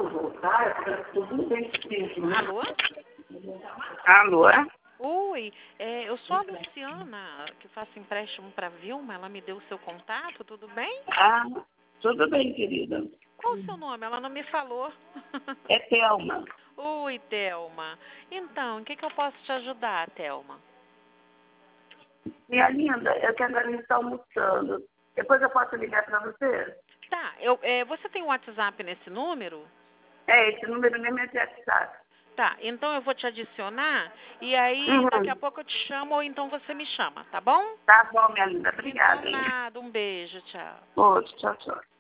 Alô? Alô? Oi, eu sou a Luciana, que faço empréstimo para a Vilma. Ela me deu o seu contato, tudo bem? Ah, tudo bem, querida. Qual o seu nome? Ela não me falou. É Thelma. Oi, Thelma. Então, em que eu posso te ajudar, Thelma? Minha linda, eu quero agora estar almoçando. Depois eu posso ligar para você? Tá, você tem um WhatsApp nesse número? Esse número nem me WhatsApp. Tá, então eu vou te adicionar e aí daqui a Uhum. pouco eu te chamo ou então você me chama, tá bom? Tá bom, minha linda. Então Obrigada, hein? nada, um beijo, tchau. Outro, tchau, tchau.